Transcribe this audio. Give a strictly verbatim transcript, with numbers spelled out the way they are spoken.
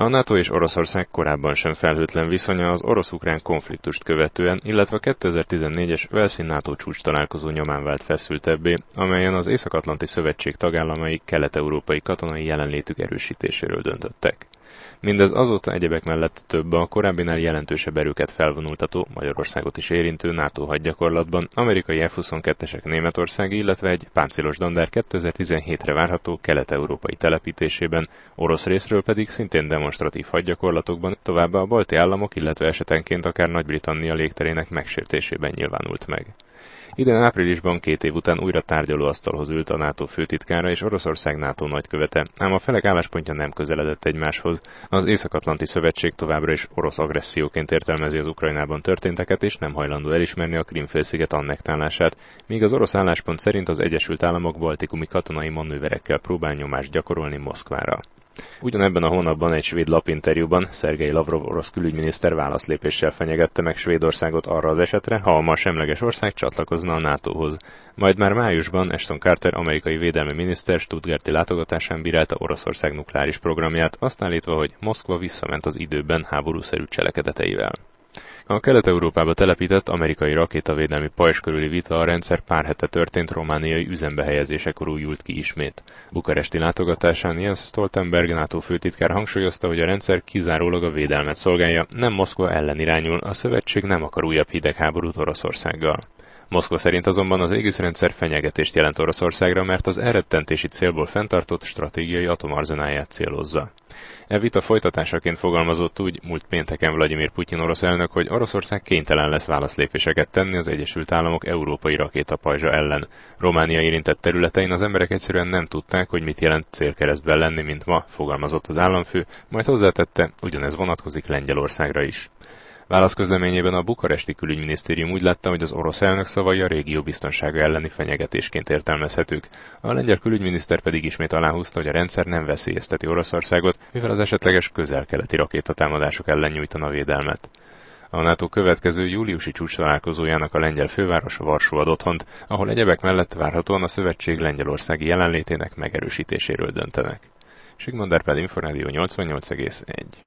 A NATO és Oroszország korábban sem felhőtlen viszonya az orosz-ukrán konfliktust követően, illetve a kétezer-tizennégyes Velszi NATO csúcs találkozó nyomán vált feszültebbé, amelyen az Észak-Atlanti Szövetség tagállamai kelet-európai katonai jelenlétük erősítéséről döntöttek. Mindez azóta egyebek mellett több a korábbinál jelentősebb erőket felvonultató, Magyarországot is érintő NATO hadgyakorlatban, amerikai F huszonkettesek németországi, illetve egy páncélos dandár kétezer-tizenhétre várható kelet-európai telepítésében, orosz részről pedig szintén demonstratív hadgyakorlatokban, továbbá a balti államok, illetve esetenként akár Nagy-Britannia légterének megsértésében nyilvánult meg. Idén áprilisban két év után újra tárgyalóasztalhoz ült a NATO főtitkára és Oroszország NATO nagykövete, ám a felek álláspontja nem közeledett egymáshoz. Az Észak-Atlanti Szövetség továbbra is orosz agresszióként értelmezi az Ukrajnában történteket, és nem hajlandó elismerni a Krím-félsziget annektálását, míg az orosz álláspont szerint az Egyesült Államok baltikumi katonai manőverekkel próbál nyomást gyakorolni Moszkvára. Ugyanebben a hónapban egy svéd lapinterjúban Szergej Lavrov orosz külügyminiszter válaszlépéssel fenyegette meg Svédországot arra az esetre, ha a ma semleges ország csatlakozna a nátóhoz. Majd már májusban Ashton Carter amerikai védelmi miniszter stuttgarti látogatásán bírálta Oroszország nukleáris programját, azt állítva, hogy Moszkva visszament az időben háborúszerű cselekedeteivel. A Kelet-Európába telepített amerikai rakétavédelmi pajzs körüli vita a rendszer pár hete történt romániai üzembe helyezésekor újult ki ismét. Bukaresti látogatásán Jens Stoltenberg NATO főtitkár hangsúlyozta, hogy a rendszer kizárólag a védelmet szolgálja, nem Moszkva ellen irányul, a szövetség nem akar újabb hidegháborút Oroszországgal. Moszkva szerint azonban az égiszrendszer fenyegetést jelent Oroszországra, mert az elrettentési célból fenntartott stratégiai atomarzenáját célozza. E vita folytatásaként fogalmazott úgy múlt pénteken Vladimir Putyin orosz elnök, hogy Oroszország kénytelen lesz válaszlépéseket tenni az Egyesült Államok európai rakétapajzsa ellen. Románia érintett területein az emberek egyszerűen nem tudták, hogy mit jelent célkeresztben lenni, mint ma, fogalmazott az államfő, majd hozzátette, ugyanez vonatkozik Lengyelországra is. Válaszközleményében a bukaresti külügyminisztérium úgy látta, hogy az orosz elnök szavai a régió biztonsága elleni fenyegetésként értelmezhetők. A lengyel külügyminiszter pedig ismét aláhúzta, hogy a rendszer nem veszélyezteti Oroszországot, mivel az esetleges közel-keleti rakétatámadások ellen nyújtana védelmet. A NATO következő júliusi csúcs találkozójának a lengyel fővárosa Varsó ad otthont, ahol egyebek mellett várhatóan a szövetség lengyelországi jelenlétének megerősítéséről döntenek. Sigmund Árpád, Inforádió nyolcvannyolc egész egy.